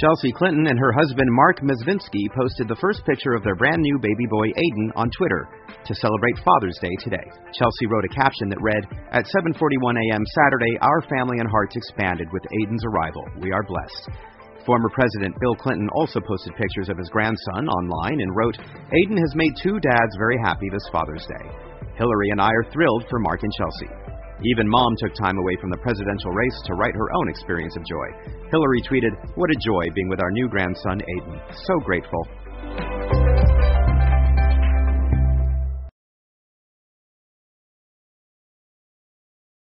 Chelsea Clinton and her husband Mark Mezvinsky posted the first picture of their brand new baby boy Aiden on Twitter to celebrate Father's Day today. Chelsea wrote a caption that read, "At 7:41 a.m. Saturday, our family and hearts expanded with Aiden's arrival. We are blessed." Former President Bill Clinton also posted pictures of his grandson online and wrote, "Aiden has made two dads very happy this Father's Day. Hillary and I are thrilled for Mark and Chelsea." Even Mom took time away from the presidential race to write her own experience of joy. Hillary tweeted, "What a joy being with our new grandson, Aiden. So grateful."